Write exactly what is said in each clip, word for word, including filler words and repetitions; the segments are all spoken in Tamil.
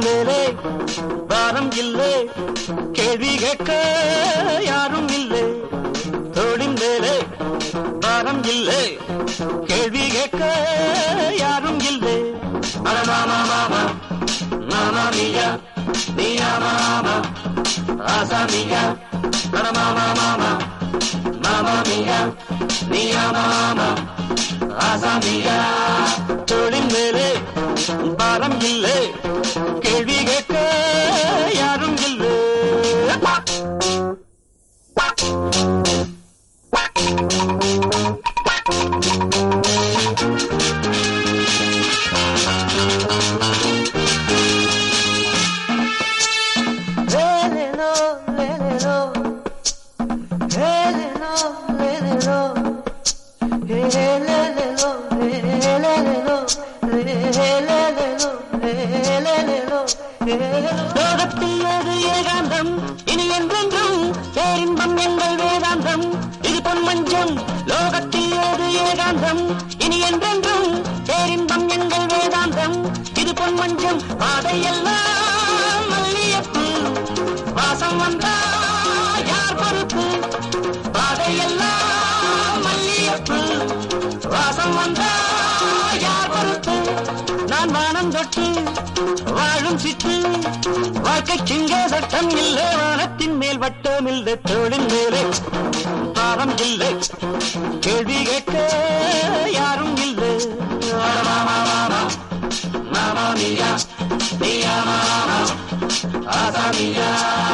மேலே பாரம் இல்லை, கேள்வி கேட்க யாரும் இல்லை. தோளின் மேலே பாரம் இல்லை, கேள்வி கேட்க யாரும் இல்லை. அட மாமா மாமா மாமா மியா மியா மாமா ஆசா மியா. அட மாமா மாமா மாமா மியா மியா மாமா ஆசா மியா. தோளின் மேலே பாரம் இல்லை, கேள்வி கேட்க யாரும் இல்லை. லோகத்தில் ஏகாந்தம் இனி என்றென்றும் பேரின்பம் எங்கள் வேதாந்தம். இது பொன் மஞ்சம். லோகத்தில் ஏது ஏகாந்தம் இனி என்றென்றும் பேரின்பம் எங்கள் வேதாந்தம். இது பொன் மஞ்சம். பாதையெல்லாம் மல்லியப்பு வாசம் வந்தா யார் பொறுப்பு? பாதையெல்லாம் மல்லியப்பு வாசம் வந்தா யார் பொறுப்பு? நான் வானம் தொட்டு வாழும் சிட்டு, வாழ்க்கைக்கிங்கே சட்டம் இல்லை, வானத்தின் மேல் வட்டம் இல்லை. தோளின் மேலே பாரம் இல்லை, கேள்வி கேட்க யாரும் இல்லை. மாமா மாமா மாமா மியா மியா மாமா ஆசா மியா.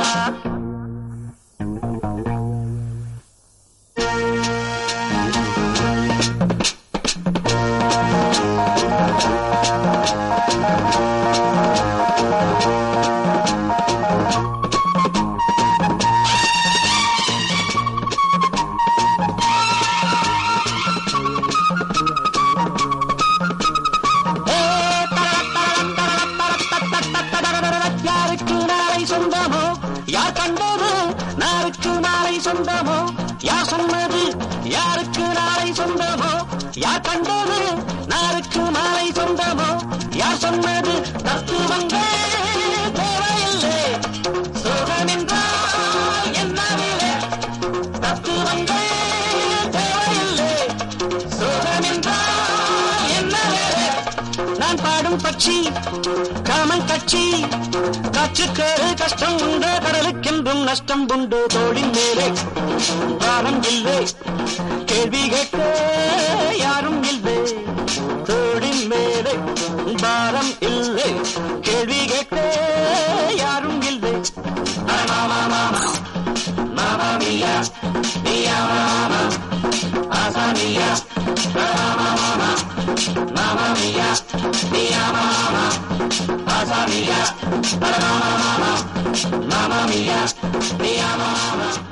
சொந்தமோ யார் கண்டது நாருக்கு நாளை சொந்தமோ, யார் சொன்னது யாருக்கு நாளை சொந்தமோ, யார் கண்டது நாருக்கு நாளை சொந்தமோ, யார் சொன்னது தத்துவங்கள் தேவையில்லை, சோகம் என்றால் என்னவில்லை. தத்துவங்கள் தேவையில்லை, சோகம் என்றால் என்னவில்லை. நான் பாடும் பட்சி காமன் கட்சி, காற்றுக்கேறு கஷ்டம் உண்டு, கடலுக்கென்றும் நஷ்டம் உண்டு. தோளின் மேலே பாரம் இல்லை, கேள்வி கேட்க யாரும் இல்லை. தோளின் மேலே பாரம் இல்லை, கேள்வி கேட்க யாரும் இல்லை. மாமா மாமா மாமா மியா மியா மாமா ஆசா மியா. மாமா மாமா மாமா மியா மியா மாமா ஆசா மியா. Mama, mama, mama mia, mia mama.